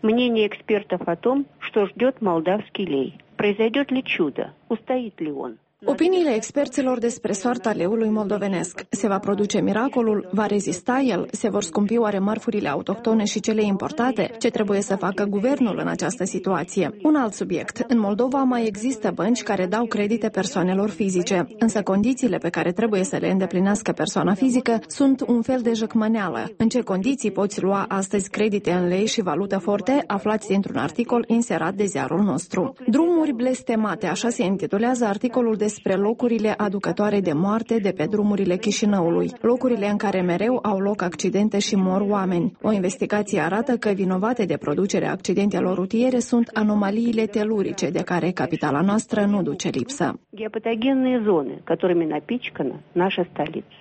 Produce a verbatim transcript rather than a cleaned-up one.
Мнение экспертов о том, что ждет молдавский лей. Произойдет ли чудо? Устоит ли он? Opiniile experților despre soarta leului moldovenesc. Se va produce miracolul? Va rezista el? Se vor scumpi oare mărfurile autohtone și cele importate? Ce trebuie să facă guvernul în această situație? Un alt subiect. În Moldova mai există bănci care dau credite persoanelor fizice, însă condițiile pe care trebuie să le îndeplinească persoana fizică sunt un fel de jăcmăneală. În ce condiții poți lua astăzi credite în lei și valută forte? Aflați dintr-un articol inserat de ziarul nostru. Drumuri blestemate, așa se intitulează articolul de despre locurile aducătoare de moarte de pe drumurile Chișinăului, locurile în care mereu au loc accidente și mor oameni. O investigație arată că vinovate de producerea accidentelor rutiere sunt anomaliile telurice de care capitala noastră nu duce lipsă. Геопатогенные зоны, которыми напичкана наша столица.